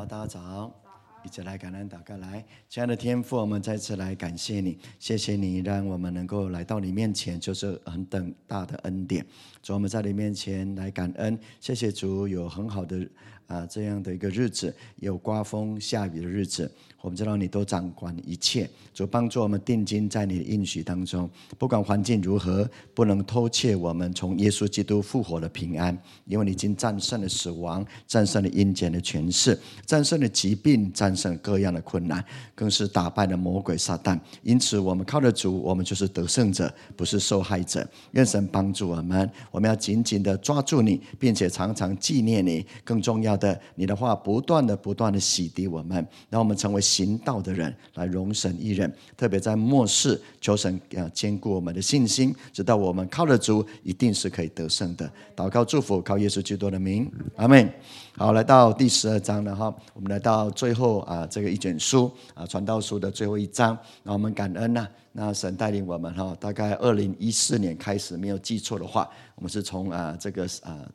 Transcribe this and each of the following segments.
好，大家早，一起来感恩祷告。来，亲爱的天父，我们再次来感谢你，谢谢你让我们能够来到你面前，就是很等大的恩典。主，我们在你面前来感恩，谢谢主有很好的这样的一个日子，有刮风下雨的日子，我们知道你都掌管一切。主，帮助我们定睛在你的应许当中，不管环境如何，不能偷窃我们从耶稣基督复活的平安，因为你已经战胜了死亡，战胜了阴间的权势，战胜了疾病，战胜了各样的困难，更是打败了魔鬼撒旦。因此我们靠着主，我们就是得胜者，不是受害者。愿神帮助我们，我们要紧紧的抓住你，并且常常纪念你。更重要的，你的话不断的洗涤我们，让我们成为行道的人，来荣神益人。特别在末世，求神坚固我们的信心，直到我们靠着主一定是可以得胜的。祷告祝福，靠耶稣基督的名，阿们。好，来到第12章了哈，我们来到最后这个一卷书传道书的最后一章。那我们感恩那神带领我们哈，大概2014年开始，没有记错的话，我们是从这个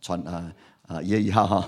1月1号哈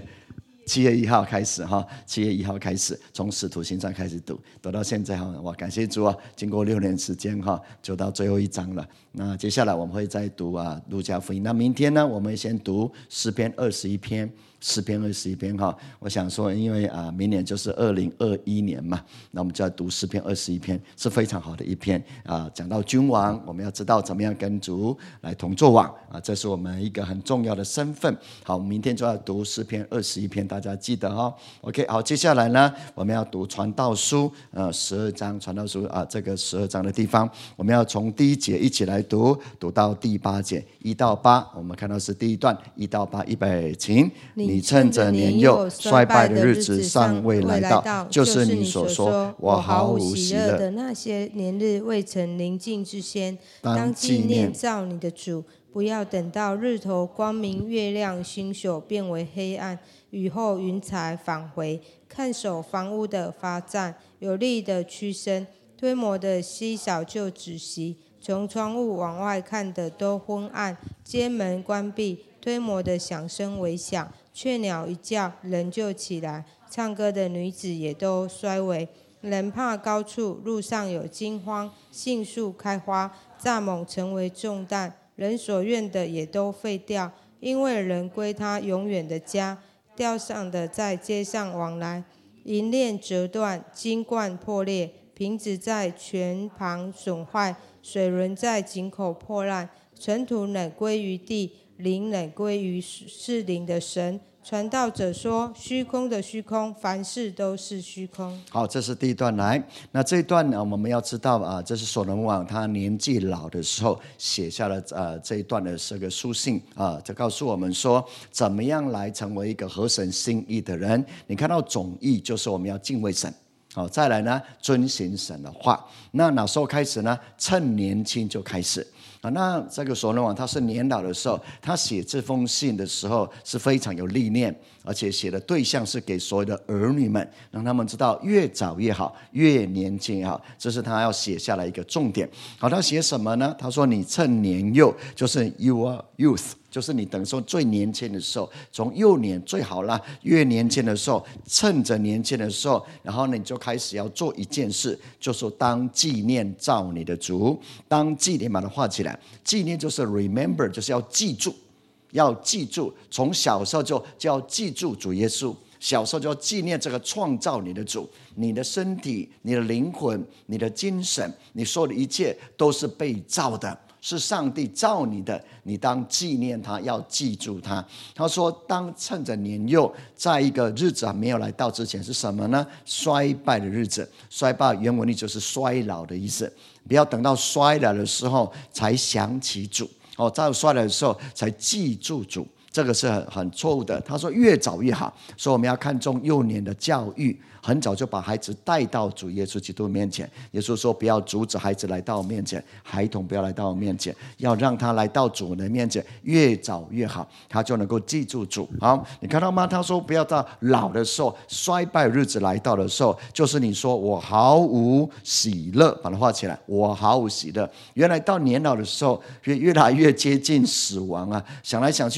，OK。7月1号开始哈，7月1号开始，从使徒行传开始读到现在哈，哇，感谢主啊！经过6年时间哈，就到最后一章了。那接下来我们会再读路加福音。那明天呢，我们先读诗篇21篇。诗篇21篇哈，我想说，因为明年就是2021年嘛，那我们就要读诗篇21篇，是非常好的一篇讲到君王，我们要知道怎么样跟主来同作王这是我们一个很重要的身份。好，明天就要读诗篇21篇，大家记得哦。OK， 好，接下来呢，我们要读传道书12章，传道书这个12章的地方，我们要从第1节一起来读到第8节1到8，我们看到是第一段1到8，预备请。你趁着年幼衰败的日子尚未来到，就是你所说我毫无喜乐的那些年日未曾临近之先，当纪念造你的主。不要等到日头光明，月亮星宿变为黑暗，雨后云彩返回。看守房屋的发战，有力的屈身，推磨的稀少就止息。从窗户往外看的都昏暗，街门关闭，推磨的响声微响。雀鸟一叫，人就起来；唱歌的女子也都衰微。人怕高处，路上有惊慌；杏树开花，蚱蜢成为重担。人所愿的也都废掉，因为人归他永远的家。吊上的在街上往来，银链折断，金冠破裂，瓶子在泉旁损坏，水轮在井口破烂。尘土乃归于地，灵乃归于是灵的神。传道者说，虚空的虚空，凡事都是虚空。 好，这是第一段来。那这一段呢，我们要知道这是所罗门王他年纪老的时候写下了这一段的这个书信这告诉我们说，怎么样来成为一个合神心意的人。你看到总意就是我们要敬畏神。好，再来呢，遵行神的话。那哪时候开始呢？趁年轻就开始。那这个所罗门王他是年老的时候，他写这封信的时候是非常有历练，而且写的对象是给所有的儿女们，让他们知道越早越好，越年轻越好，这是他要写下来一个重点。好，他写什么呢？他说你趁年幼，就是 your youth， 就是你等于说最年轻的时候，从幼年最好啦，越年轻的时候，趁着年轻的时候，然后呢你就开始要做一件事，就是当纪念造你的主。当纪念，把它画起来，纪念就是 remember， 就是要记住，要记住，从小时候就要记住主耶稣，小时候就要纪念这个创造你的主。你的身体，你的灵魂，你的精神，你所有的一切都是被造的，是上帝造你的，你当纪念他，要记住他。他说当趁着年幼，在一个日子还没有来到之前，是什么呢？衰败的日子。衰败原文里就是衰老的意思，不要等到衰老的时候才想起主，在衰老的时候才记住主，这个是很错误的。他说越早越好，所以我们要看重幼年的教育，很早就把孩子带到主耶稣基督面前。耶稣说不要阻止孩子来到我面前，孩童不要来到我面前，要让他来到主的面前，越早越好，他就能够记住主。好，你看到吗？他说不要到老的时候，衰败日子来到的时候，就是你说我毫无喜乐，把它画起来，我毫无喜乐。原来到年老的时候，越来越接近死亡想来想去好像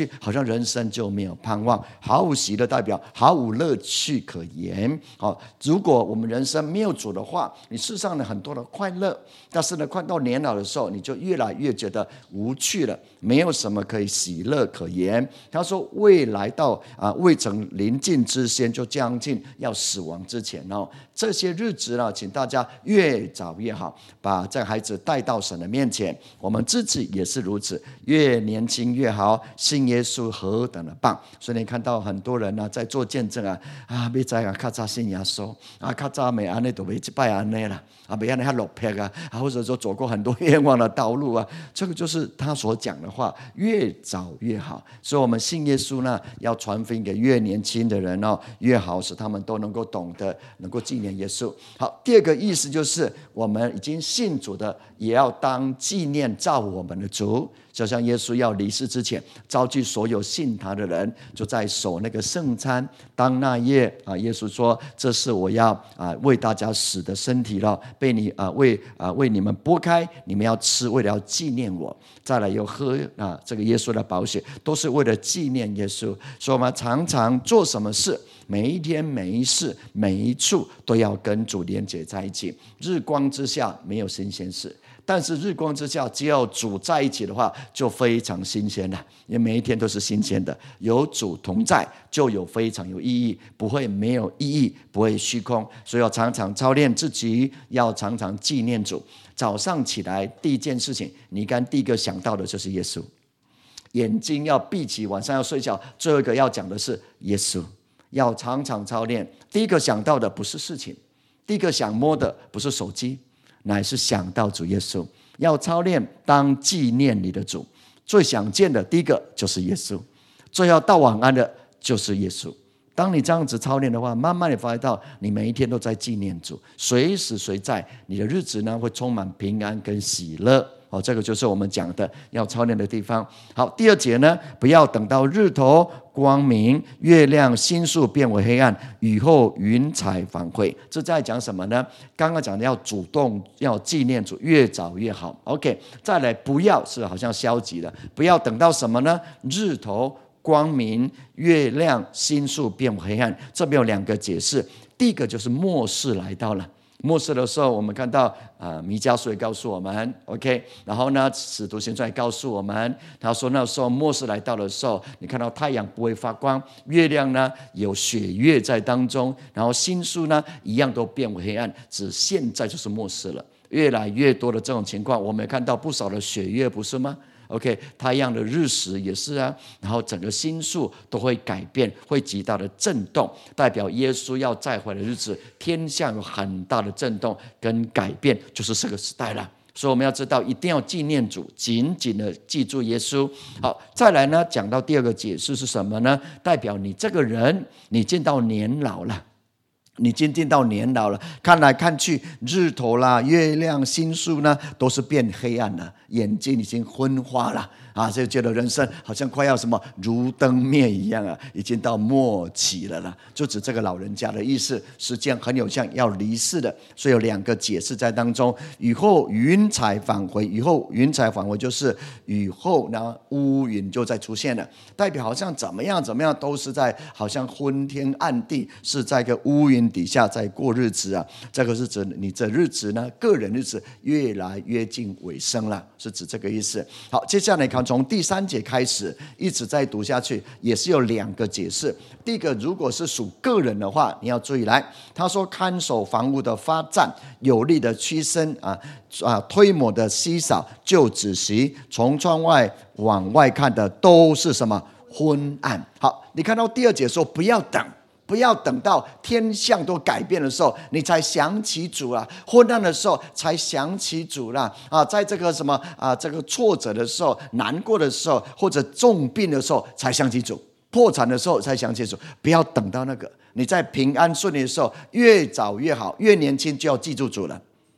人生就没有盼望。毫无喜乐代表毫无乐趣可言。如果我们人生没有主的话，你世上呢很多的快乐，但是呢快到年老的时候，你就越来越觉得无趣了，没有什么可以喜乐可言。他说未来到未曾临近之先，就将近要死亡之前这些日子呢，请大家越早越好，把这个孩子带到神的面前。我们自己也是如此，越年轻越好，信耶稣何等的棒。所以你看到很多人在做见证别再较早信耶稣较早没安尼就没拜安尼啦没安尼较落魄或者说走过很多冤枉的道路这个就是他所讲的话，越早越好。所以我们信耶稣呢，要传福音给越年轻的人越好，使他们都能够懂得，能够纪念耶稣。好，第二个意思就是我们已经信主的，也要当纪念造我们的主。就像耶稣要离世之前，召集所有信他的人，就在守那个圣餐。当那夜耶稣说：“这是我要为大家死的身体了，被你为你们剥开，你们要吃，为了要纪念我。”再来又喝这个耶稣的宝血，都是为了纪念耶稣。所以我们常常做什么事，每一天每一事每一处都要跟主连结在一起。日光之下没有新鲜事，但是日光之下只要主在一起的话，就非常新鲜了，因为每一天都是新鲜的。有主同在，就有非常有意义，不会没有意义，不会虚空。所以要常常操练自己，要常常纪念主。早上起来第一件事情，你刚第一个想到的就是耶稣，眼睛要闭起，晚上要睡觉，最后一个要讲的是耶稣。要常常操练，第一个想到的不是事情，第一个想摸的不是手机，乃是想到主耶稣。要操练当纪念你的主，最想见的第一个就是耶稣，最要道晚安的就是耶稣。当你这样子操练的话，慢慢地发现到你每一天都在纪念主，随时随在，你的日子呢会充满平安跟喜乐。这个就是我们讲的要操练的地方。好，第二节呢，不要等到日头光明，月亮星宿变为黑暗，雨后云彩反悔。这在讲什么呢？刚刚讲的要主动要纪念主，越早越好。 OK， 再来不要是好像消极的，不要等到什么呢？日头光明，月亮星宿变为黑暗。这边有两个解释，第一个就是末世来到了。末世的时候，我们看到弥迦书也告诉我们 ，OK， 然后呢，使徒行传也告诉我们，他说那时候末世来到的时候，你看到太阳不会发光，月亮呢有血月在当中，然后星宿呢一样都变为黑暗，指现在就是末世了。越来越多的这种情况，我们也看到不少的血月，不是吗？OK， 太阳的日食也是然后整个星宿都会改变，会极大的震动，代表耶稣要再回来的日子，天下有很大的震动跟改变，就是这个时代了。所以我们要知道，一定要纪念主，紧紧的记住耶稣。好，再来呢，讲到第二个解释是什么呢？代表你这个人，你进到年老了。你进到年老了，看来看去，日头啦、月亮、星宿呢，都是变黑暗了，眼睛已经昏花了就觉得人生好像快要什么如灯灭一样已经到末期了啦，就指这个老人家的意思，时间很有像要离世的。所以有两个解释在当中。雨后云彩返回，雨后云彩返回就是雨后呢乌云就再出现了，代表好像怎么样都是在好像昏天暗地，是在一个乌云底下在过日子这个是指你这日子呢，个人日子越来越近尾声了，是指这个意思。好，接下来看从第3节开始一直在读下去，也是有两个解释。第一个，如果是属个人的话，你要注意来，他说看守房屋的发战，有力的屈伸推磨的稀少，就仔细从窗外往外看的都是什么？昏暗。好，你看到第2节说不要等到天象都改变的时候，你才想起主啦；昏暗的时候才想起主啦。在这个这个挫折的时候、难过的时候，或者重病的时候才想起主，破产的时候才想起主。不要等到那个，你在平安顺利的时候，越早越好，越年轻就要记住主了。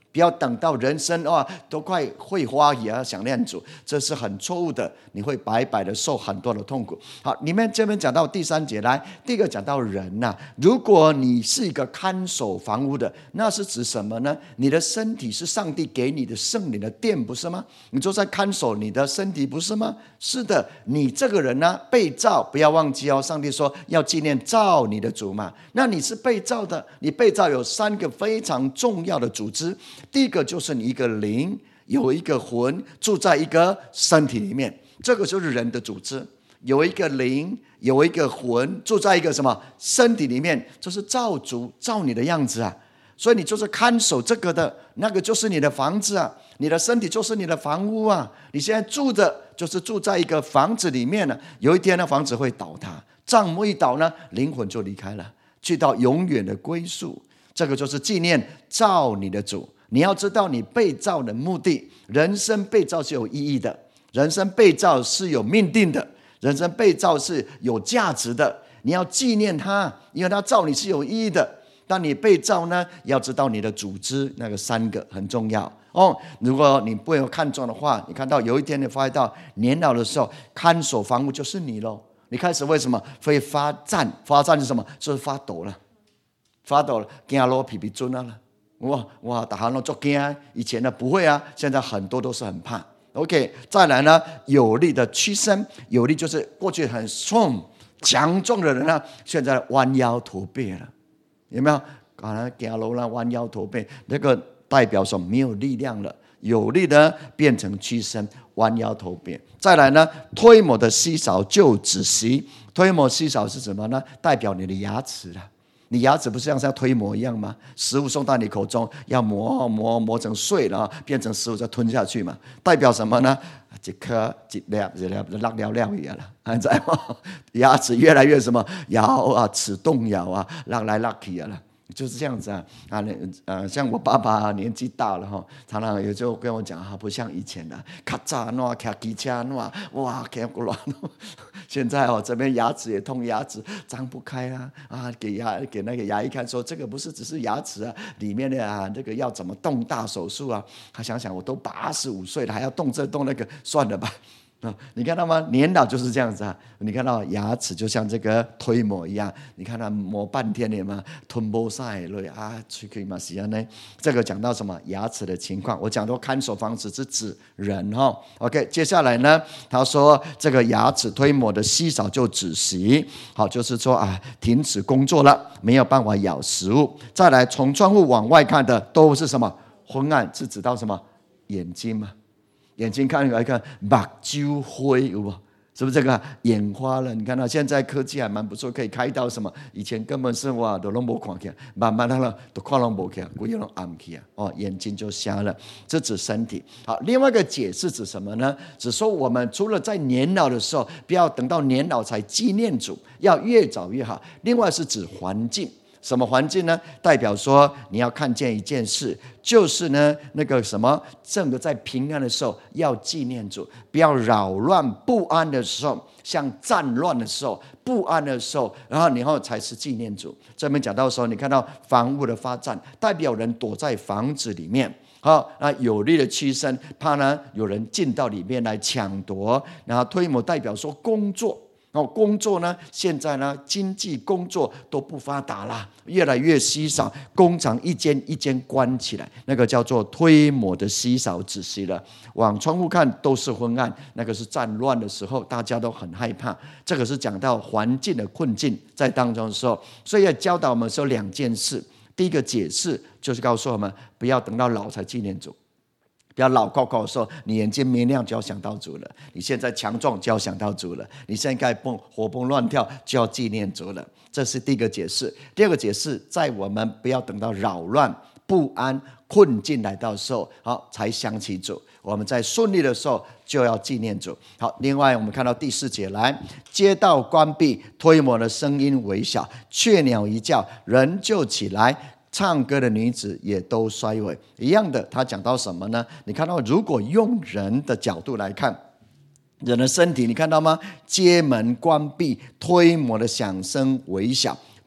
不要等到人生都快会花也要想念主，这是很错误的，你会白白的受很多的痛苦。好，你们这边讲到第3节来，第一个讲到人如果你是一个看守房屋的，那是指什么呢？你的身体是上帝给你的圣灵的殿，不是吗？你就在看守你的身体，不是吗？是的，你这个人被造，不要忘记上帝说要纪念造你的主嘛。那你是被造的，你被造有3个非常重要的组织。第一个就是你一个灵，有一个魂住在一个身体里面，这个就是人的组织。有一个灵，有一个魂住在一个什么身体里面，就是造主造你的样子所以你就是看守这个的，那个就是你的房子你的身体就是你的房屋你现在住的就是住在一个房子里面有一天房子会倒塌，帐幕一倒灵魂就离开了，去到永远的归宿。这个就是纪念造你的主。你要知道你被造的目的，人生被造是有意义的，人生被造是有命定的，人生被造是有价值的。你要纪念他，因为他造你是有意义的。当你被造要知道你的组织，那个3个很重要如果你不有看重的话，你看到有一天你发现到年老的时候，看守房屋就是你咯。你开始为什么会发战？发战是什么？就是发抖了，发抖了，怕落皮皮准了。哇，大家都做惊，以前的不会现在很多都是很怕。OK， 再来有力的屈身，有力就是过去很strong强壮的人现在弯腰驼背了，有没有？可能走路弯腰驼背，那个代表什么？没有力量了。有力的变成屈身，弯腰驼背。再来推磨的稀少就止息。推磨稀少是什么呢？代表你的牙齿了。你牙齿不是像推磨一样吗？食物送到你口中，要磨成碎了，变成食物再吞下去嘛。代表什么呢？一颗一粒一粒落了一样了，知道吗？牙齿越来越什么咬齿动摇落来落去了。就是这样子像我爸爸年纪大了常常也就跟我讲不像以前的咔嚓诺开机车诺哇开过乱。现在这边牙齿也痛，牙齿张不开给那个牙医看说这个不是只是牙齿里面的这个要怎么动大手术他想想我都85岁了，还要动这动那个，算了吧。你看到吗？年老就是这样子你看到牙齿就像这个推磨一样，你看它磨半天了嘛，吞不晒了吹可以嘛？是呢。这个讲到什么牙齿的情况？我讲到看守房子是指人OK， 接下来呢，他说这个牙齿推磨的稀少就止息，好，就是说停止工作了，没有办法咬食物。再来，从窗户往外看的都是什么？昏暗，是指到什么？眼睛嘛。眼睛看来看，目睭灰有没有？是不是这个眼花了？你看到现在科技还蛮不错，可以开刀什么？以前根本是都拢没看见，慢慢都看拢没见，规个拢暗去眼睛就瞎了。这指身体。好，另外一个解释指什么呢？只说我们除了在年老的时候，不要等到年老才纪念主，要越早越好。另外是指环境。什么环境呢？代表说你要看见一件事，就是呢那个什么，正的在平安的时候要纪念主，不要扰乱不安的时候，像战乱的时候、不安的时候，然后才是纪念主。这边讲到的时候，你看到房屋的发展，代表人躲在房子里面。好，那有力的屈身，怕呢有人进到里面来抢夺。然后推磨代表说工作。工作呢，现在呢，经济工作都不发达了，越来越稀少，工厂一间一间关起来，那个叫做推磨的稀少止息了。往窗户看都是昏暗，那个是战乱的时候，大家都很害怕。这个是讲到环境的困境在当中的时候，所以要教导我们说2件事。第一个解释就是告诉我们，不要等到老才纪念主。不要老高高的时候，你眼睛明亮就要想到主了；你现在强壮就要想到主了；你现在活蹦乱跳就要纪念主了。这是第一个解释。第二个解释，在我们不要等到扰乱、不安、困境来到的时候，好才想起主。我们在顺利的时候就要纪念主。好，另外我们看到第4节来，街道关闭，推磨的声音微小，雀鸟一叫，人就起来。唱歌的女子也都衰微，一样的。他讲到什么呢？你看到，如果用人的角度来看，人的身体，你看到吗？街门关闭，推磨的响声微小，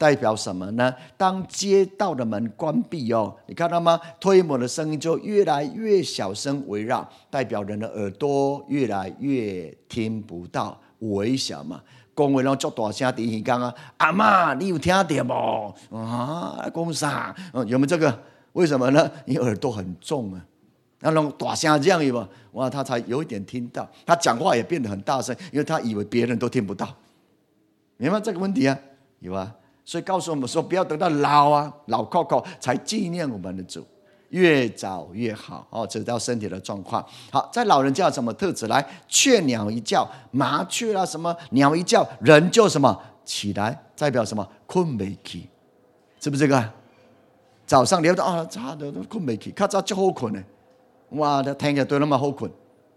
代表什么呢？当街道的门关闭你看到吗？推磨的声音就越来越小声围绕，代表人的耳朵越来越听不到，微小嘛。讲话拢足大声，第一讲阿嬷，你有听到不？讲啥？有没有这个？为什么呢？你耳朵很重那种大声这样有哇，他才有一点听到。他讲话也变得很大声，因为他以为别人都听不到。明白这个问题有所以告诉我们说，不要等到老扣扣才纪念我们的主，越早越好知道身体的状况。好，在老人家有什么特质？来，雀鸟一叫，麻雀什么鸟一叫，人就什么起来，代表什么？困不起，是不是这个？早上聊到差的都困不起，较早就好困的，哇，听着都那么好困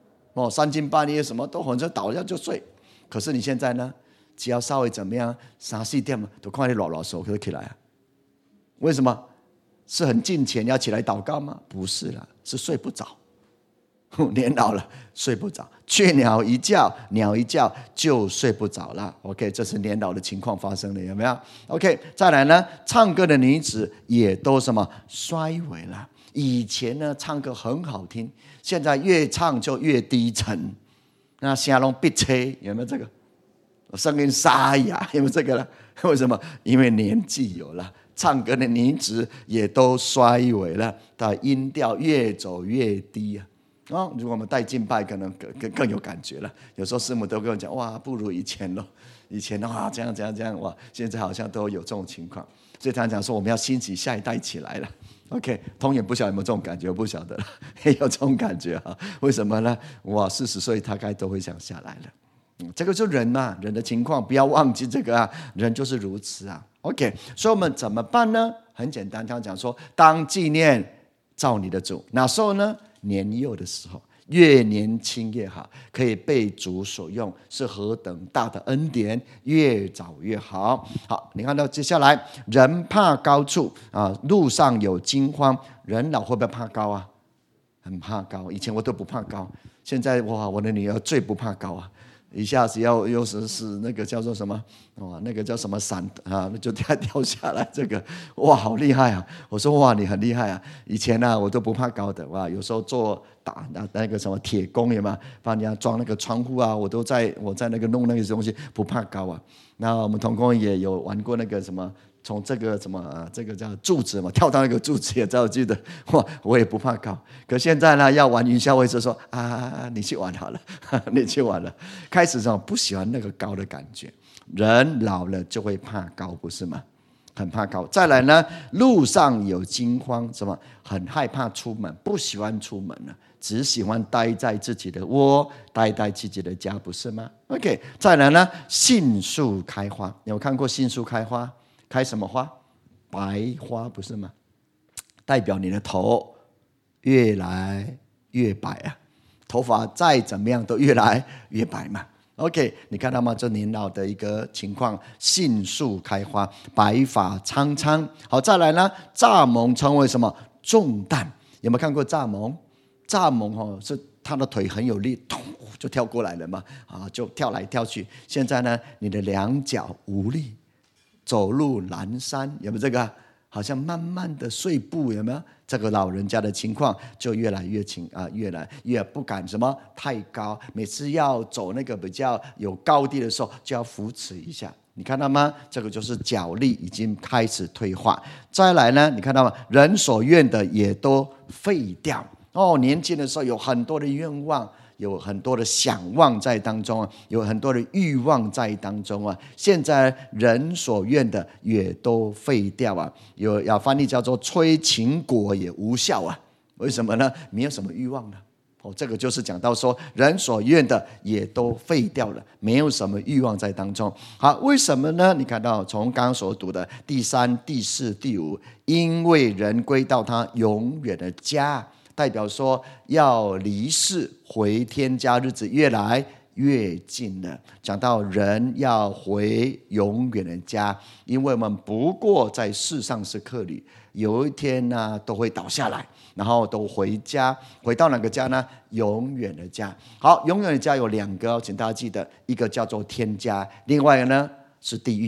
3更半夜什么都反正倒下就睡。可是你现在呢？只要稍微怎么样，3、4点都看你拉手就起来为什么？是很近前要起来祷告吗？不是啦，是睡不着。年老了睡不着，雀鸟一叫，鸟一叫就睡不着了。OK， 这是年老的情况发生的，有没有 ？OK， 再来呢，唱歌的女子也都什么衰微了。以前呢，唱歌很好听，现在越唱就越低沉，那声拢闭吹，有没有这个？声音沙哑，有没有这个呢？为什么？因为年纪有了。唱歌的女子也都衰微了，她音调越走越低如果我们带敬拜，可能更有感觉了。有时候师母都跟我讲，哇，不如以前了。以前的话，这样，哇，现在好像都有这种情况。所以他讲说，我们要兴起下一代起来了。OK， 童眼不晓得有没有这种感觉？我不晓得了，也有这种感觉为什么呢？哇，40岁大概都会想下来了。这个就是人嘛，人的情况，不要忘记这个人就是如此OK， 所以我们怎么办呢？很简单，他讲说，当纪念造你的主，哪时候呢？年幼的时候，越年轻越好，可以被主所用，是何等大的恩典，越早越好。好，你看到接下来，人怕高处路上有惊慌。人老会不会怕高很怕高。以前我都不怕高，现在哇，我的女儿最不怕高一下子有时是那个叫做什么那个叫什么伞就掉下来，这个哇好厉害我说哇你很厉害以前我都不怕高的哇，有时候做打那个什么铁工有没有帮人家装那个窗户我在那个弄那个东西，不怕高那我们同工也有玩过那个什么。从这个什么这个叫柱子嘛，跳到那个柱子也照记得哇，我也不怕高。可现在呢，要玩云霄飞车，说你去玩好了，你去玩了。开始不喜欢那个高的感觉，人老了就会怕高，不是吗？很怕高。再来呢，路上有惊慌，什么很害怕出门，不喜欢出门了，只喜欢待在自己的窝，待在自己的家，不是吗 ？OK， 再来呢，杏树开花，有看过杏树开花？开什么花？白花，不是吗？代表你的头越来越白头发再怎么样都越来越白嘛。OK， 你看到吗？这年老的一个情况，杏树开花，白发苍苍。好，再来呢，蚱蜢成为什么重担？有没有看过蚱蜢？蚱蜢是他的腿很有力，就跳过来了嘛，就跳来跳去。现在呢，你的两脚无力。走路蹒跚，有没有这个？好像慢慢的碎步，有没有？这个老人家的情况就越来越越来越不敢什么太高，每次要走那个比较有高低的时候，就要扶持一下。你看到吗？这个就是脚力已经开始退化。再来呢，你看到吗？人所愿的也都废掉。年轻的时候有很多的愿望。有很多的想望在当中有很多的欲望在当中现在人所愿的也都废掉有要翻译叫做吹琴果也无效为什么呢？没有什么欲望了这个就是讲到说人所愿的也都废掉了，没有什么欲望在当中。好，为什么呢？你看到从刚刚所读的第3、第4、第5，因为人归到他永远的家，代表说要离世回天家日子越来越近了。讲到人要回永远的家，因为我们不过在世上是客旅，有一天呢都会倒下来，然后都回家。回到哪个家呢？永远的家。好，永远的家有2个请大家记得，一个叫做天家，另外一个呢是地狱，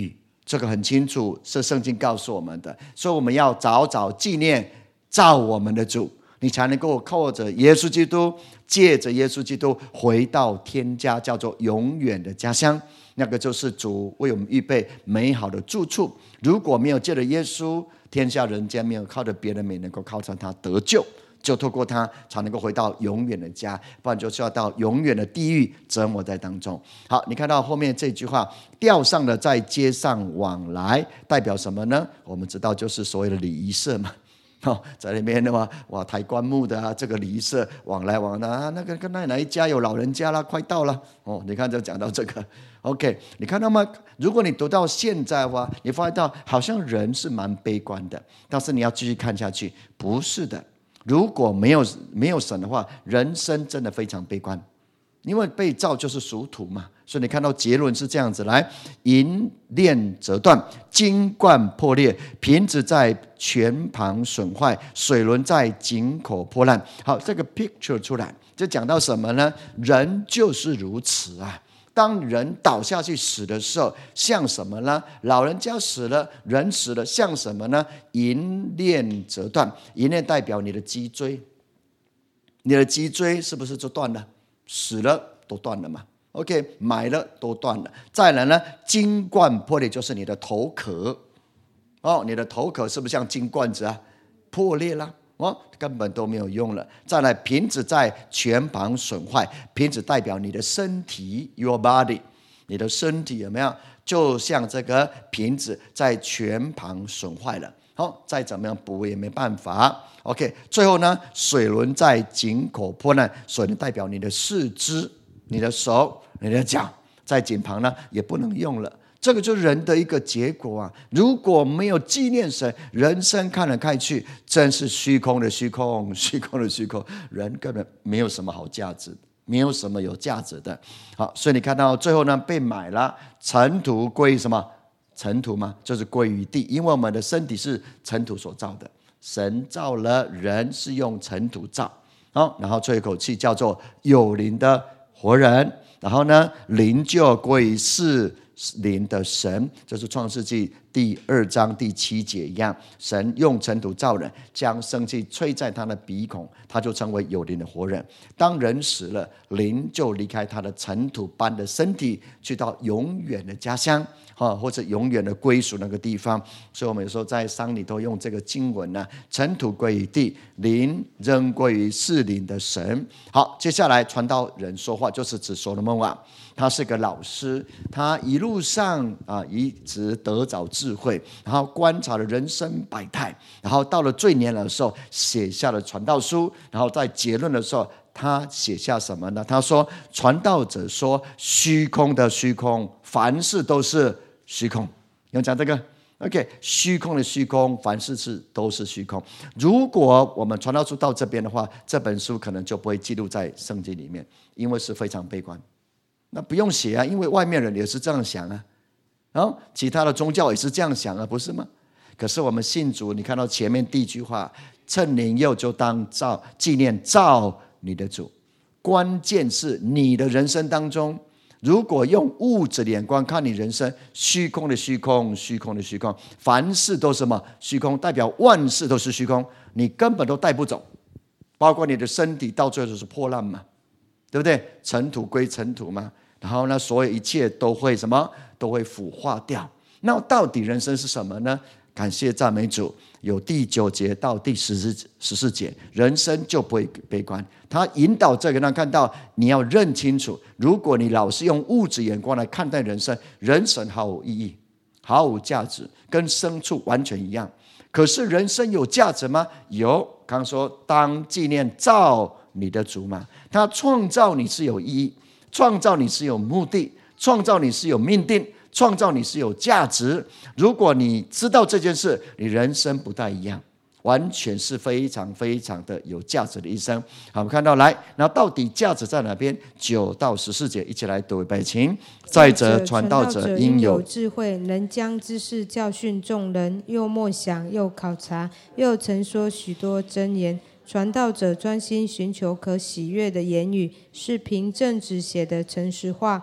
这个很清楚，是圣经告诉我们的。所以我们要早早纪念造我们的主，你才能够靠着耶稣基督，借着耶稣基督回到天家，叫做永远的家乡。那个就是主为我们预备美好的住处。如果没有借着耶稣，天下人间没有靠着别人，没能够靠着他得救，就透过他才能够回到永远的家，不然就是要到永远的地狱折磨在当中。好，你看到后面这句话，吊上的在街上往来，代表什么呢？我们知道就是所谓的礼仪社嘛。在那边的话，哇，抬棺木的啊，这个礼仪社往来往来啊，那个跟哪一家有老人家啦，快到了你看就讲到这个。OK， 你看到吗？如果你读到现在的话，你发现到好像人是蛮悲观的，但是你要继续看下去，不是的。如果没有神的话，人生真的非常悲观，因为被造就是属土嘛。所以你看到结论是这样子，来，银链折断，金冠破裂，瓶子在泉旁损坏，水轮在井口破烂。好，这个 picture 出来，就讲到什么呢？人就是如此啊。当人倒下去死的时候，像什么呢？老人家死了，人死了，像什么呢？银链折断，银链代表你的脊椎，你的脊椎是不是就断了？死了都断了嘛。OK， 买了都断了。再来呢，金冠破裂就是你的头壳你的头壳是不是像金罐子啊？破裂了根本都没有用了。再来，瓶子在泉旁损坏，瓶子代表你的身体 ，your body， 你的身体有没有？就像这个瓶子在泉旁损坏了。再怎么样补也没办法。OK， 最后呢，水轮在井口破烂，水轮代表你的四肢、你的手、你的脚，在井旁呢也不能用了。这个就是人的一个结果啊！如果没有纪念神，人生看来看去，真是虚空的虚空，虚空的虚空，人根本没有什么好价值，没有什么有价值的。好，所以你看到最后呢，被买了，尘土归于什么？尘土吗？就是归于地，因为我们的身体是尘土所造的。神造了人是用尘土造，然后吹一口气叫做有灵的活人，然后呢，灵就归于是灵的神，就是创世纪第2章第7节一样，神用尘土造人，将生气吹在他的鼻孔，他就成为有灵的活人。当人死了，灵就离开他的尘土般的身体，去到永远的家乡或者永远的归属那个地方。所以我们有时候在丧礼都用这个经文呢，尘土归于地，灵仍归于是灵的神。好，接下来传道人说话，就是指所罗门王。他是个老师，他一路上一直得着智慧，然后观察了人生百态，然后到了最年老的时候写下了传道书，然后在结论的时候他写下什么呢？他说，传道者说，虚空的虚空，凡事都是虚空。有讲这个 OK， 虚空的虚空，凡事都是虚空。如果我们传道书到这边的话，这本书可能就不会记录在圣经里面，因为是非常悲观。那不用写啊，因为外面人也是这样想啊，其他的宗教也是这样想啊，不是吗？可是我们信主，你看到前面第一句话，趁年幼就当纪念造你的主。关键是你的人生当中，如果用物质的眼光看你人生，虚空的虚空，虚空的虚空，凡事都是什么？虚空，代表万事都是虚空，你根本都带不走，包括你的身体到最后就是破烂嘛，对不对？尘土归尘土嘛，然后呢，所有一切都会什么？都会腐化掉。那到底人生是什么呢？感谢赞美主，有第9节到第14节，人生就不会悲观。他引导这个让看到，你要认清楚，如果你老是用物质眼光来看待人生，人生毫无意义，毫无价值，跟牲畜完全一样。可是人生有价值吗？有，刚说当纪念造你的主嘛，他创造你是有意义，创造你是有目的，创造你是有命定，创造你是有价值。如果你知道这件事，你人生不太一样，完全是非常非常的有价值的一生。好，我们看到来，那到底价值在哪边？9到14节，一起来读一遍，请。再者，传道者应有智慧，能将知识教训众人，又默想，又考察，又曾说许多真言。传道者专心寻求可喜悦的言语，是凭正直写的诚实话。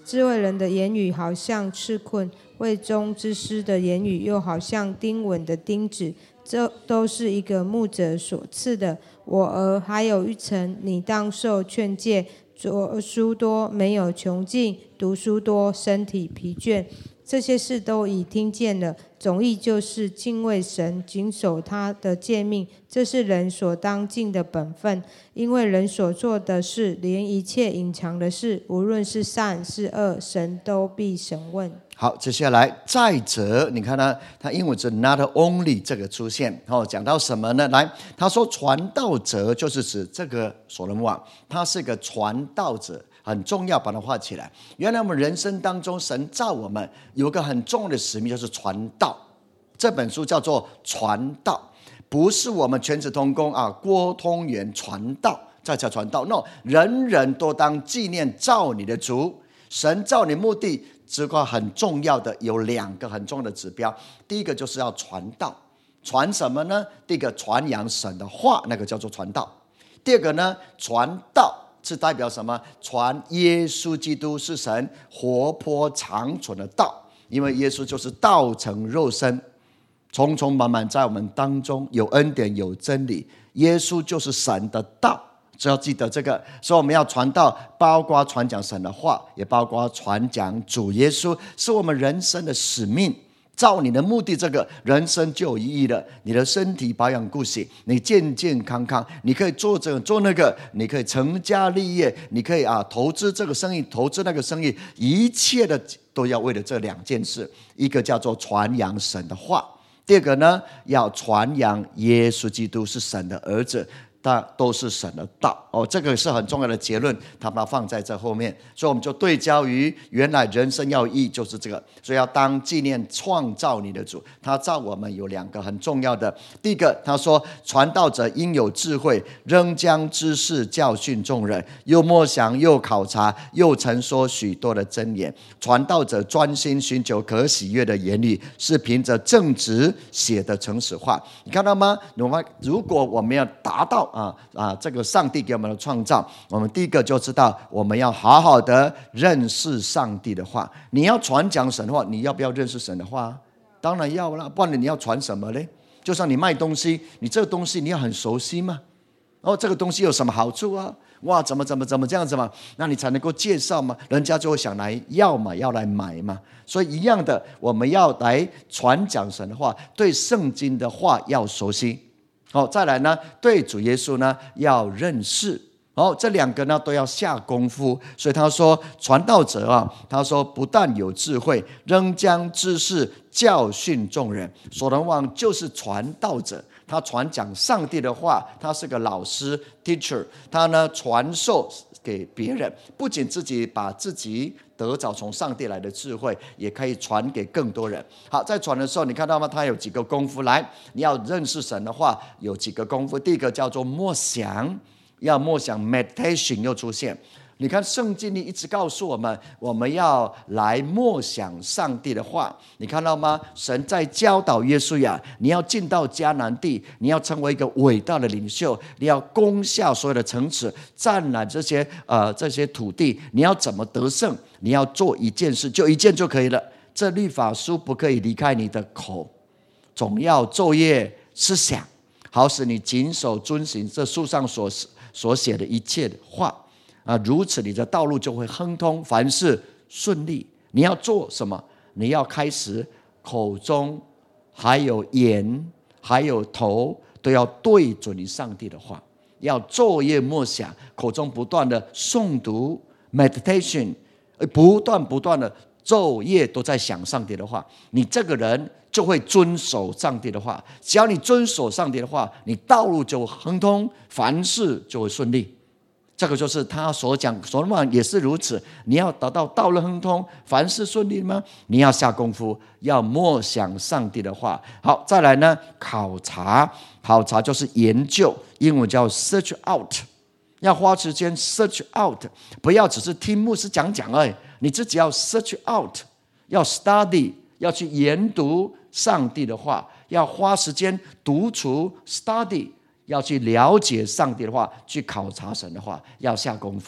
智慧人的言语好像刺棍，慧中之师的言语又好像钉稳的钉子。这都是一个牧者所赐的。我儿，还有一层，你当受劝诫。着书多，没有穷尽；读书多，身体疲倦。这些事都已听见了。总意就是敬畏神，谨守他的诫命，这是人所当尽的本分。因为人所做的事，连一切隐藏的事，无论是善是恶，神都必审问。 好，接下来再者，你看他英文是 not only 这个出现，讲到什么呢？来，他说传道者就是指这个所罗门王，他是个传道者，很重要，把它画起来。原来我们人生当中，神造我们有个很重要的使命，就是传道。这本书叫做传道，不是我们全职同工郭通元传道，这叫传道。No， 人人都当纪念造你的主。神造你目的这个很重要的有2个很重要的指标。第一个就是要传道，传什么呢？第一个传扬神的话，那个叫做传道。第二个呢，传道是代表什么？传耶稣基督是神活泼长存的道，因为耶稣就是道成肉身，充充满满在我们当中，有恩典有真理。耶稣就是神的道，只要记得这个。所以我们要传道，包括传讲神的话，也包括传讲主耶稣，是我们人生的使命。照你的目的，这个人生就有意义了。你的身体保养顾惜，你健健康康，你可以做这个做那个，你可以成家立业，你可以投资这个生意，投资那个生意，一切的都要为了这2件事。一个叫做传扬神的话，第二个呢，要传扬耶稣基督是神的儿子，它都是神的道。这个是很重要的结论，他把它放在这后面。所以我们就对焦于原来人生要有意义就是这个。所以要当纪念创造你的主，他造我们有2个很重要的。第一个，他说传道者应有智慧，仍将知识教训众人，又默想又考察，又陈说许多的真言。传道者专心寻求可喜悦的言语，是凭着正直写的诚实话。你看到吗？如果我们要达到这个上帝给我们的创造，我们第一个就知道我们要好好的认识上帝的话。你要传讲神的话，你要不要认识神的话？当然要啦，不然你要传什么呢？就像你卖东西，你这个东西你要很熟悉吗？这个东西有什么好处啊？哇，怎么这样子嘛？那你才能够介绍嘛，人家就会想来要嘛，要来买嘛。所以一样的，我们要来传讲神的话，对圣经的话要熟悉。再来呢，对主耶稣呢要认识。这2个呢都要下功夫。所以他说传道者他说不但有智慧，仍将知识教训众人。所罗门王就是传道者，他传讲上帝的话，他是个老师 teacher， 他呢传授给别人，不仅自己把自己得着从上帝来的智慧，也可以传给更多人。好，在传的时候你看到吗？他有几个功夫。来，你要认识神的话有几个功夫。第一个叫做默想，要默想 meditation 又出现。你看圣经里一直告诉我们，我们要来默想上帝的话。你看到吗？神在教导约书亚，你要进到迦南地，你要成为一个伟大的领袖，你要攻下所有的城池，占领这些土地。你要怎么得胜？你要做一件事，就一件就可以了。这律法书不可以离开你的口，总要昼夜思想，好使你谨守遵行这书上所写的一切的话。如此你的道路就会亨通，凡事顺利。你要做什么？你要开始口中还有眼还有头都要对准你上帝的话，要昼夜默想，口中不断的诵读 meditation， 不断的昼夜都在想上帝的话。你这个人就会遵守上帝的话。只要你遵守上帝的话，你道路就亨通，凡事就会顺利。这个就是他所讲，所罗门王也是如此。你要达到道路亨通，凡事顺利吗？你要下功夫，要默想上帝的话。好，再来呢，考察就是研究，英文叫 search out， 要花时间 search out， 不要只是听牧师讲而已，你自己要 search out， 要 study， 要去研读上帝的话，要花时间独处 study，要去了解上帝的话，去考察神的话，要下功夫。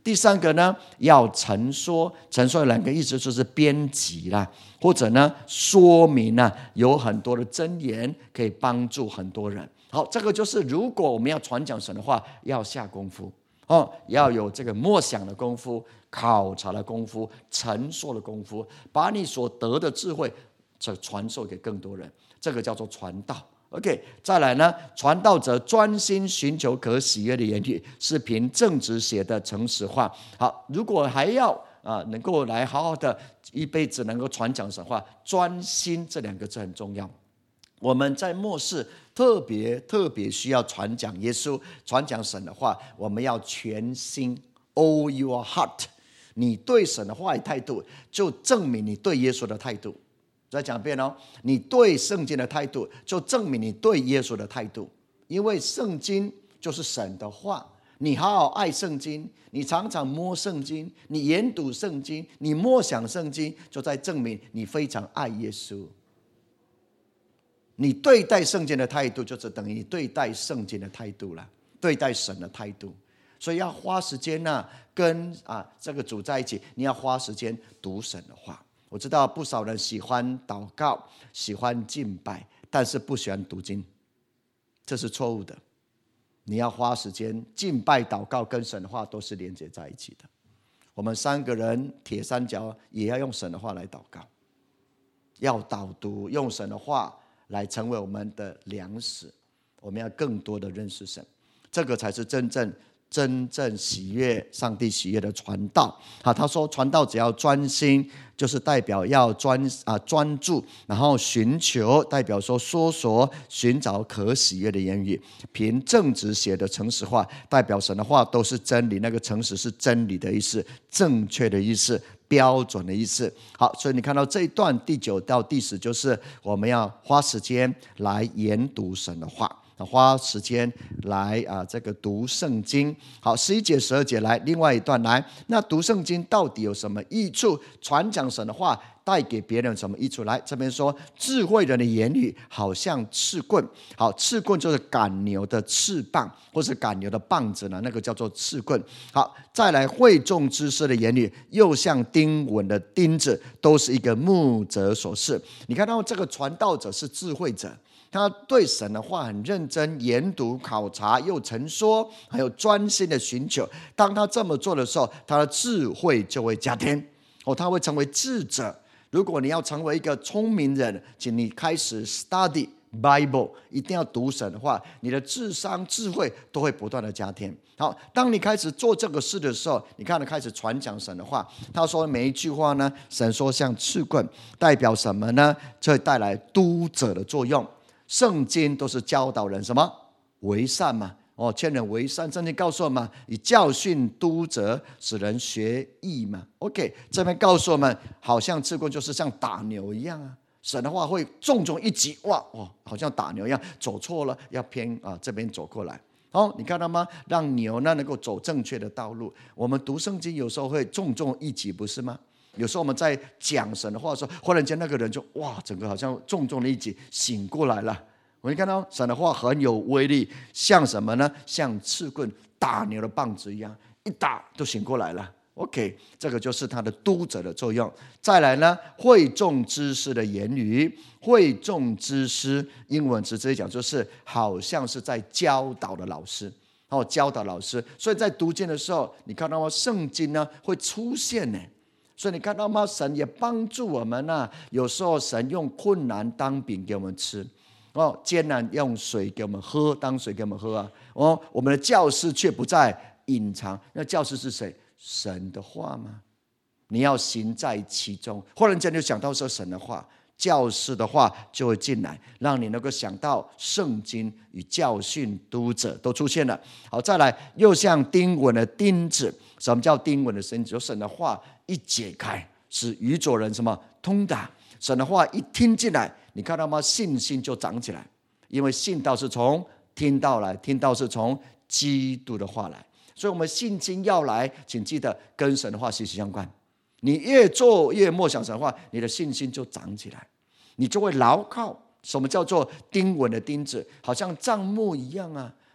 第三个呢，要陈说。陈说有两个意思，就是编辑啦，或者呢说明啊，有很多的箴言可以帮助很多人。好，这个就是如果我们要传讲神的话，要下功夫要有这个默想的功夫、考察的功夫、陈说的功夫，把你所得的智慧传授给更多人，这个叫做传道。OK， 再来呢，传道者专心寻求可喜悦的言语，是凭正直写的诚实话。好，如果还要能够来好好的一辈子能够传讲神话，专心这两个字很重要。我们在末世特别需要传讲耶稣、传讲神的话，我们要全心 all your heart。你对神的话语态度，就证明你对耶稣的态度。再讲一遍你对圣经的态度，就证明你对耶稣的态度。因为圣经就是神的话，你好好爱圣经，你常常摸圣经，你研读圣经，你默想圣经，就在证明你非常爱耶稣。你对待圣经的态度，就是等于你对待圣经的态度了，对待神的态度。所以要花时间跟这个主在一起，你要花时间读神的话。我知道不少人喜欢祷告，喜欢敬拜，但是不喜欢读经，这是错误的。你要花时间敬拜、祷告跟神的话都是连接在一起的。我们三个人铁三角也要用神的话来祷告，要导读，用神的话来成为我们的粮食。我们要更多的认识神，这个才是真正喜悦上帝喜悦的传道。他说传道只要专心，就是代表要专注，然后寻求，代表说寻找可喜悦的言语，凭正直写的诚实话，代表神的话都是真理。那个诚实是真理的意思，正确的意思，标准的意思。好，所以你看到这一段第9到第10，就是我们要花时间来研读神的话，花时间来这个读圣经。好，11节12节来另外一段来，那读圣经到底有什么益处？传讲神的话带给别人什么益处？来这边说，智慧人的言语好像刺棍。好，刺棍就是赶牛的翅膀，或是赶牛的棒子呢，那个叫做刺棍。好，再来会众知识的言语又像钉稳的钉子，都是一个牧者所示。你看到这个传道者是智慧者，他对神的话很认真研读考察，又陈说，还有专心的寻求。当他这么做的时候，他的智慧就会加添他会成为智者。如果你要成为一个聪明人，请你开始 study Bible， 一定要读神的话，你的智商智慧都会不断的加添。好，当你开始做这个事的时候，你看他开始传讲神的话。他说每一句话呢，神说像刺棍，代表什么呢？这带来督者的作用。圣经都是教导人什么？为善嘛。劝人为善，圣经告诉我们以教训督责，使人学义嘛。OK， 这边告诉我们，好像刺棍就是像打牛一样神的话会重重一击，好像打牛一样，走错了要偏这边走过来。你看到吗？让牛呢能够走正确的道路。我们读圣经有时候会重重一击，不是吗？有时候我们在讲神的话的时候，忽然间那个人就整个好像重重的一击醒过来了。我们看到神的话很有威力，像什么呢？像刺棍打牛的棒子一样，一打都醒过来了。OK， 这个就是他的督者的作用。再来呢，会众知识的言语，会众知识英文直接讲就是好像是在教导的老师。教导老师，所以在读经的时候，你看到吗？圣经呢会出现呢。所以你看到吗？神也帮助我们有时候神用困难当饼给我们吃，艰难用水给我们喝，当水给我们喝我们的教师却不再隐藏。那教师是谁？神的话吗？你要行在其中。忽然间就想到说神的话，教师的话就会进来，让你能够想到圣经与教训督者都出现了。好，再来，又像钉稳的钉子。什么叫钉稳的钉子？就神的话一解开，使愚拙人什么通达。神的话一听进来，你看到吗？信心就长起来，因为信道是从听道来，听道是从基督的话来。所以我们信心要来，请记得跟神的话息息相关。你越做越默想神的话，你的信心就长起来，你就会牢靠。什么叫做钉稳的钉子？好像帐幕一样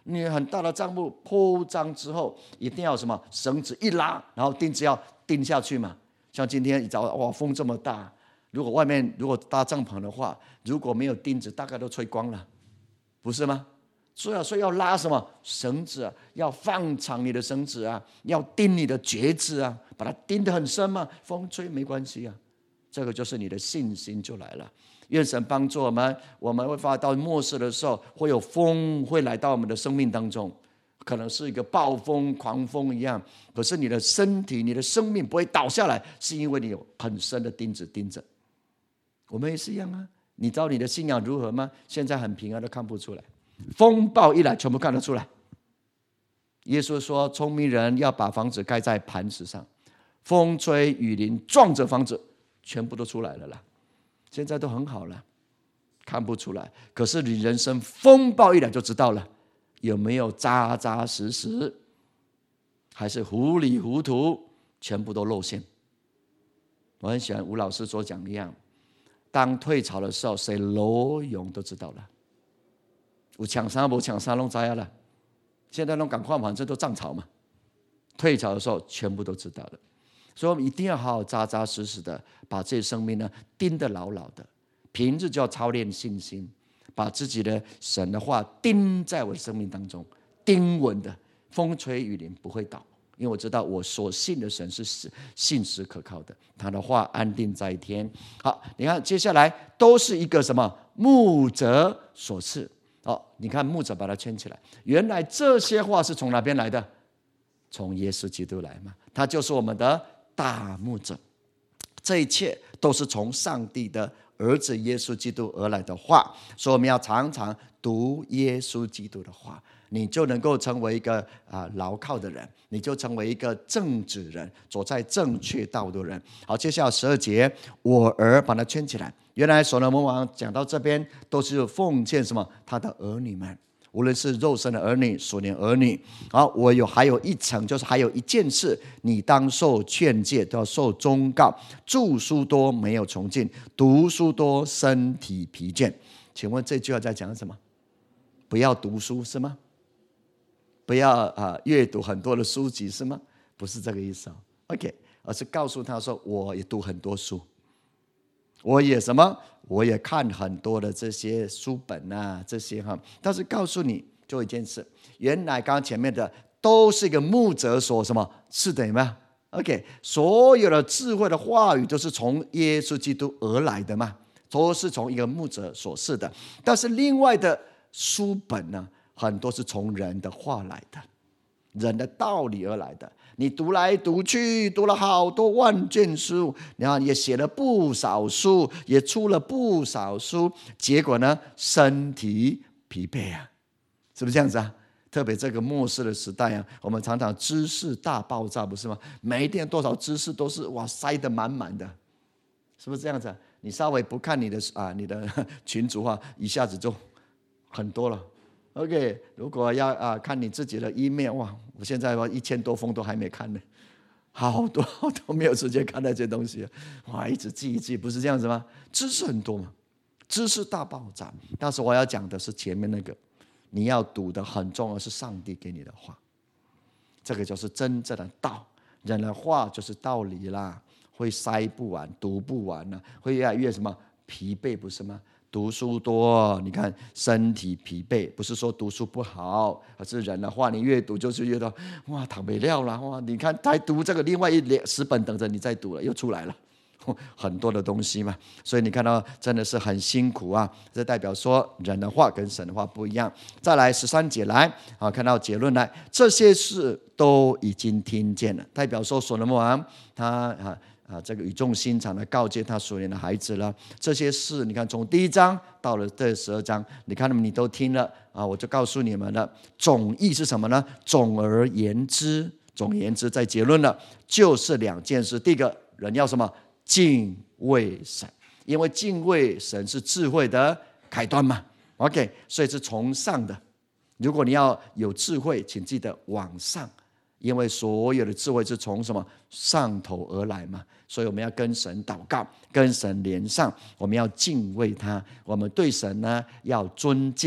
你很大的帐幕铺张之后，一定要什么绳子一拉，然后钉子要钉下去嘛。像今天一早哇，风这么大，如果外面如果搭帐篷的话，如果没有钉子，大概都吹光了，不是吗？所以要拉什么绳子啊？要放长你的绳子啊，要钉你的橛子啊，把它钉得很深嘛，风吹没关系啊。这个就是你的信心就来了。愿神帮助我们，我们会发到末世的时候，会有风会来到我们的生命当中，可能是一个暴风、狂风一样。可是你的身体、你的生命不会倒下来，是因为你有很深的钉子钉着。我们也是一样啊。你知道你的信仰如何吗？现在很平安都看不出来，风暴一来全部看得出来。耶稣说，聪明人要把房子盖在磐石上，风吹雨淋撞着房子，全部都出来了啦。现在都很好了，看不出来。可是你人生风暴一来就知道了，有没有扎扎实实，还是糊里糊涂，全部都露馅。我很喜欢吴老师所讲的一样，当退潮的时候，谁裸泳都知道了。有抢沙没抢沙弄灾了，现在弄赶快反正都涨潮嘛。退潮的时候，全部都知道了。所以我们一定要好好扎扎实实的把自己生命呢钉得牢牢的，平日就要操练信心，把自己的神的话钉在我的生命当中，钉稳的，风吹雨淋不会倒，因为我知道我所信的神是信实可靠的，他的话安定在天。好，你看接下来都是一个什么牧者所赐。你看牧者把它圈起来，原来这些话是从哪边来的？从耶稣基督来嘛，他就是我们的大牧者。这一切都是从上帝的儿子耶稣基督而来的话，所以我们要常常读耶稣基督的话，你就能够成为一个牢靠的人，你就成为一个正直人，走在正确道路的人。好，接下来12节，我儿把它圈起来。原来所罗门王讲到这边都是奉献什么？他的儿女们，无论是肉身的儿女、属灵儿女。好，还有一层，就是还有一件事，你当受劝诫，都要受忠告。著书多没有穷尽，读书多身体疲倦。请问这句话在讲什么？不要读书是吗？不要阅读很多的书籍是吗？不是这个意思OK， 而是告诉他说，我也读很多书，我也什么？我也看很多的这些书本啊，这些但是告诉你就一件事，原来刚刚前面的都是一个牧者所什么赐的，有没有 ？OK， 所有的智慧的话语都是从耶稣基督而来的嘛，都是从一个牧者所赐的。但是另外的书本呢，很多是从人的话来的，人的道理而来的。你读来读去，读了好多万卷书，然后也写了不少书，也出了不少书，结果呢，身体疲惫啊，是不是这样子啊？特别这个末世的时代啊，我们常常知识大爆炸，不是吗？每一天多少知识都是塞得满满的，是不是这样子啊？你稍微不看你的群组一下子就很多了。OK， 如果要看你自己的 email， 我现在1000多封都还没看呢，好多没有时间看那些东西，一直记一记，不是这样子吗？知识很多嘛，知识大爆炸。但是我要讲的是前面那个，你要读的很重要是上帝给你的话，这个就是真正的道。人的话就是道理啦，会塞不完，读不完了，会越来越什么疲惫，不是吗？读书多，你看身体疲惫，不是说读书不好，而是人的话，你越读就是越多，躺没料了，你看才读这个，另外10本等着你再读了，又出来了，很多的东西嘛，所以你看到真的是很辛苦啊。这代表说人的话跟神的话不一样。再来13节来看到结论来，这些事都已经听见了，代表说所罗门王他这个语重心长的告诫他属灵的孩子了。这些事你看从第1章到了这12章，你看你都听了我就告诉你们了。总意是什么呢？总而言之在结论了，就是2件事。第一个，人要什么？敬畏神，因为敬畏神是智慧的开端嘛。OK， 所以是从上的。如果你要有智慧，请记得往上，因为所有的智慧是从什么上头而来嘛。所以我们要跟神祷告，跟神连上，我们要敬畏他，我们对神呢要尊敬，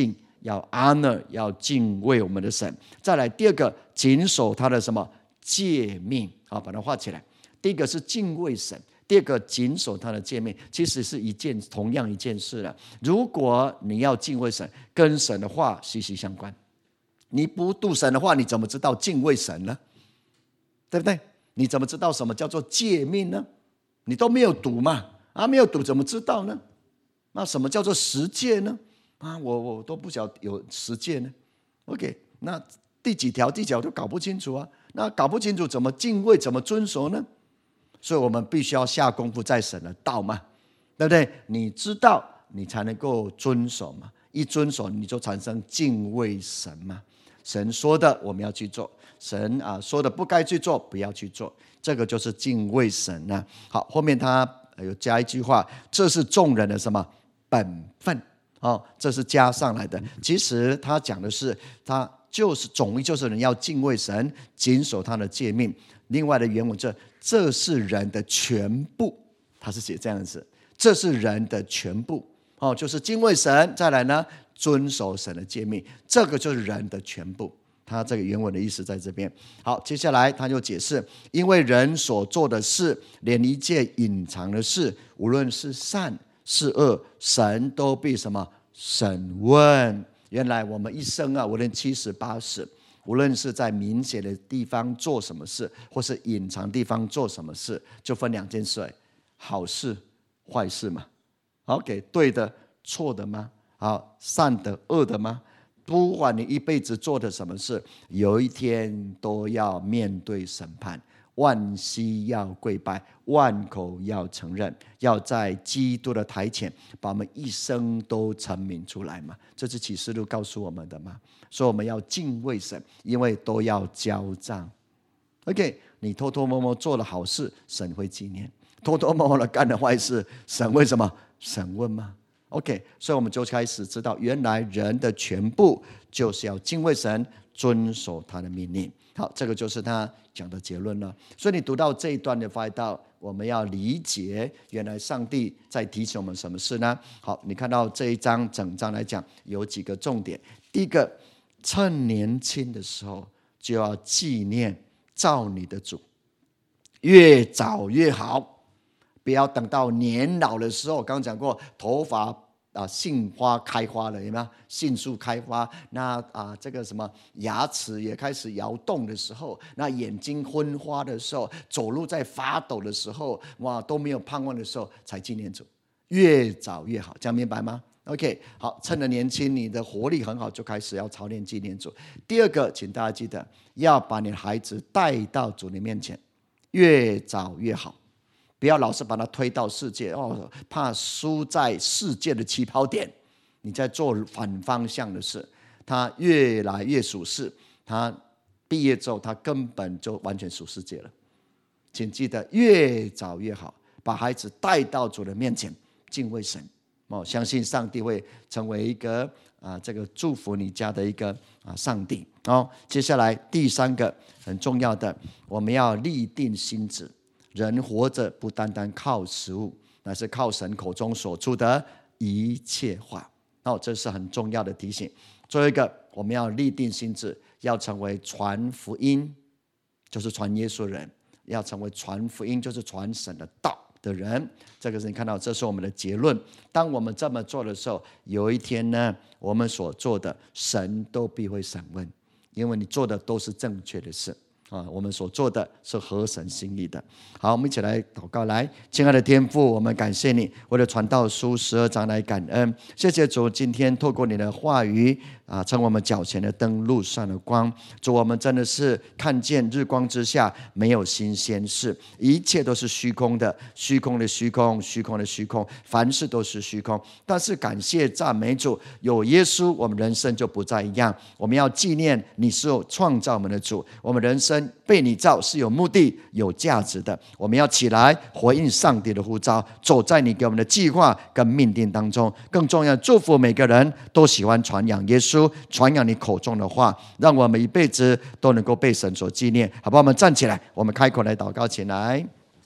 要 honor， 要敬畏我们的神。再来第二个，谨守他的什么诫命，好，把它画起来。第一个是敬畏神，第二个谨守他的诫命，其实是同样一件事了。如果你要敬畏神，跟神的话息息相关。你不读神的话，你怎么知道敬畏神呢？对不对？你怎么知道什么叫做诫命呢？你都没有读嘛，没有读怎么知道呢？那什么叫做十诫呢？我都不晓得有十诫呢。OK， 那第几条都搞不清楚啊。那搞不清楚怎么敬畏，怎么遵守呢？所以我们必须要下功夫在神的道嘛，对不对？你知道你才能够遵守嘛，一遵守你就产生敬畏神嘛。神说的我们要去做，神说的不该去做不要去做，这个就是敬畏神啊。好，后面他有加一句话，这是众人的什么本分，这是加上来的。其实他讲的是，他就是总意就是人要敬畏神，谨守他的诫命。另外的原文这是人的全部，他是写这样子，这是人的全部，就是敬畏神，再来呢遵守神的诫命，这个就是人的全部。他这个原文的意思在这边。好，接下来他就解释，因为人所做的事，连一切隐藏的事，无论是善是恶，神都必什么审问。原来我们一生无论70、80，无论是在明显的地方做什么事，或是隐藏地方做什么事，就分两件事，好事坏事嘛。OK， 对的错的吗？好，善的恶的吗？不管你一辈子做的什么事，有一天都要面对审判，万膝要跪拜，万口要承认，要在基督的台前把我们一生都陈明出来嘛。这是启示录告诉我们的嘛。所以我们要敬畏神，因为都要交账。 OK， 你偷偷摸摸做了好事，神会纪念；偷偷摸摸的干了坏事，神为什么审问吗？ OK， 所以我们就开始知道，原来人的全部就是要敬畏神，遵守他的命令。好，这个就是他讲的结论了。所以你读到这一段，你发现到我们要理解，原来上帝在提醒我们什么事呢？好，你看到这一章整章来讲，有几个重点。第一个，趁年轻的时候就要纪念造你的主，越早越好。不要等到年老的时候，刚刚讲过，头发杏花开花了，有没有？杏树开花，那这个什么牙齿也开始摇动的时候，那眼睛昏花的时候，走路在发抖的时候，哇，都没有盼望的时候，才纪念主，越早越好，这样明白吗？ OK， 好，趁着年轻，你的活力很好，就开始要操练纪念主。第二个，请大家记得要把你的孩子带到主的面前，越早越好。不要老是把他推到世界，怕输在世界的起跑点，你在做反方向的事，他越来越属世，他毕业之后他根本就完全属世界了。请记得越早越好，把孩子带到主的面前，敬畏神，相信上帝会成为一个这个祝福你家的一个上帝。接下来第三个很重要的，我们要立定心志。人活着不单单靠食物，乃是靠神口中所出的一切话。这是很重要的提醒。最后一个，我们要立定心志，要成为传福音，就是传耶稣的人；要成为传福音，就是传神的道的人。这个是你看到，这是我们的结论。当我们这么做的时候，有一天呢，我们所做的神都必会审问，因为你做的都是正确的事。我们所做的是合神心意的。好，我们一起来祷告。来，亲爱的天父，我们感谢你，为了传道书12章来感恩。谢谢主，今天透过你的话语成我们脚前的灯，路上的光。主，我们真的是看见日光之下没有新鲜事，一切都是虚空的，虚空的虚空，虚空的虚空，凡事都是虚空。但是感谢赞美主，有耶稣，我们人生就不再一样。我们要纪念你是创造我们的主，我们人生被你造是有目的、有价值的。我们要起来回应上帝的呼召，走在你给我们的计划跟命定当中。更重要，祝福每个人都喜欢传扬耶稣，传扬你口中的话，让我们一辈子都能够被神所纪念。好吧，我们站起来，我们开口来祷告起来。